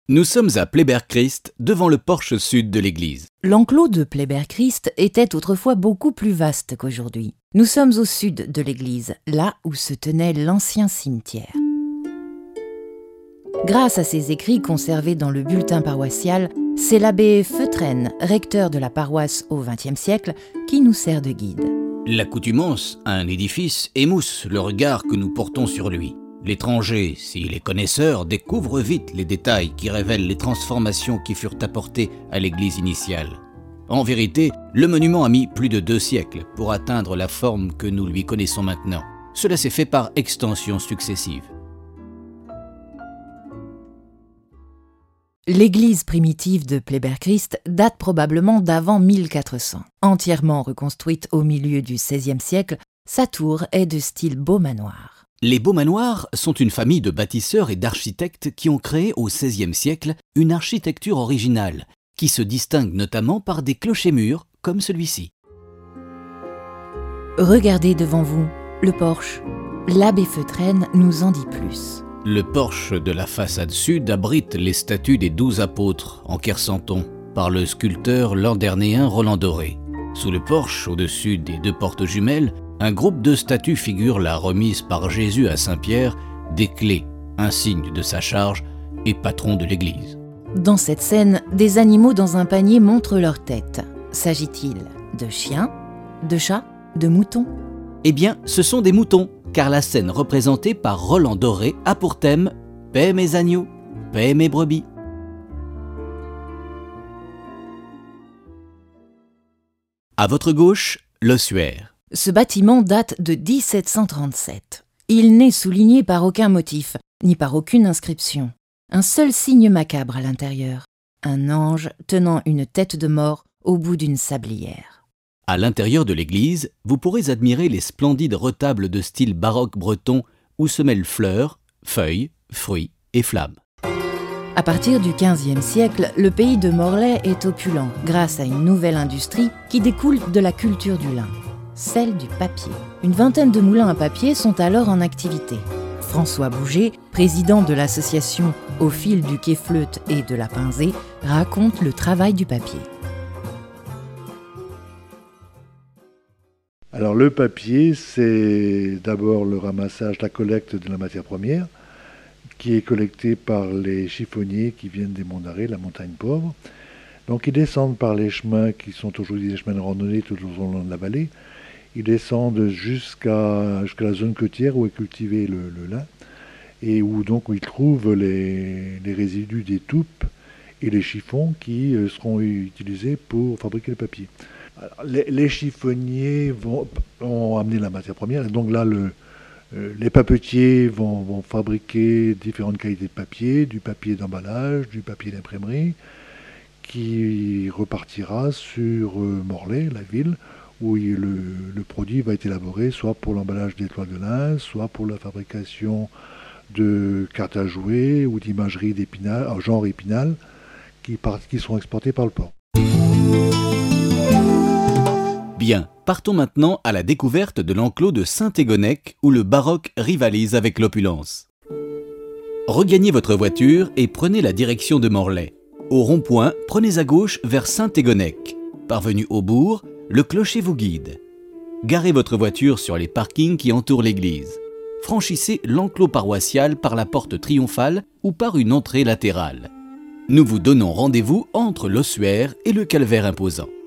Nous sommes à Pleyber-Christ, devant le porche sud de l'église. L'enclos de Pleyber-Christ était autrefois beaucoup plus vaste qu'aujourd'hui. Nous sommes au sud de l'église, là où se tenait l'ancien cimetière. Grâce à ces écrits conservés dans le bulletin paroissial, c'est l'abbé Feutren, recteur de la paroisse au XXe siècle, qui nous sert de guide. L'accoutumance à un édifice émousse le regard que nous portons sur lui. L'étranger, s'il est connaisseur, découvre vite les détails qui révèlent les transformations qui furent apportées à l'église initiale. En vérité, le monument a mis plus de 2 siècles pour atteindre la forme que nous lui connaissons maintenant. Cela s'est fait par extensions successives. L'église primitive de Pleyber-Christ date probablement d'avant 1400. Entièrement reconstruite au milieu du XVIe siècle, sa tour est de style Beaumanoir. Les Beaumanoirs sont une famille de bâtisseurs et d'architectes qui ont créé au XVIe siècle une architecture originale, qui se distingue notamment par des clochers-murs comme celui-ci. Regardez devant vous, le porche. L'abbé Feutren nous en dit plus. Le porche de la façade sud abrite les statues des 12 apôtres en Quercenton par le sculpteur landernéen Roland Doré. Sous le porche, au-dessus des 2 portes jumelles, un groupe de statues figure la remise par Jésus à Saint-Pierre des clés, insigne de sa charge et patron de l'Église. Dans cette scène, des animaux dans un panier montrent leur tête. S'agit-il de chiens, de chats, de moutons ? Eh bien, ce sont des moutons, car la scène représentée par Roland Doré a pour thème « Paix mes agneaux, paix mes brebis ». À votre gauche, l'ossuaire. Ce bâtiment date de 1737. Il n'est souligné par aucun motif, ni par aucune inscription. Un seul signe macabre à l'intérieur. Un ange tenant une tête de mort au bout d'une sablière. À l'intérieur de l'église, vous pourrez admirer les splendides retables de style baroque breton où se mêlent fleurs, feuilles, fruits et flammes. À partir du XVe siècle, le pays de Morlaix est opulent grâce à une nouvelle industrie qui découle de la culture du lin, celle du papier. Une vingtaine de moulins à papier sont alors en activité. François Bouger, président de l'association Au fil du quai Fleutte et de la Pinzée, raconte le travail du papier. Alors le papier, c'est d'abord le ramassage, la collecte de la matière première, qui est collectée par les chiffonniers qui viennent des monts d'Arrée, la montagne pauvre. Donc ils descendent par les chemins qui sont aujourd'hui des chemins de randonnée tout au long de la vallée. Ils descendent jusqu'à la zone côtière où est cultivé le lin et où ils trouvent les résidus des toupes et les chiffons qui seront utilisés pour fabriquer le papier. Alors, les chiffonniers ont amené la matière première et donc là les papetiers vont fabriquer différentes qualités de papier, du papier d'emballage, du papier d'imprimerie, qui repartira sur Morlaix, la ville, où le produit va être élaboré soit pour l'emballage des toiles de lin, soit pour la fabrication de cartes à jouer ou d'imagerie d'Épinal, genre Épinal, qui seront exportées par le port. Bien, partons maintenant à la découverte de l'enclos de Saint-Égonnec où le baroque rivalise avec l'opulence. Regagnez votre voiture et prenez la direction de Morlaix. Au rond-point, prenez à gauche vers Saint-Égonnec. Parvenu au bourg, le clocher vous guide. Garez votre voiture sur les parkings qui entourent l'église. Franchissez l'enclos paroissial par la porte triomphale ou par une entrée latérale. Nous vous donnons rendez-vous entre l'ossuaire et le calvaire imposant.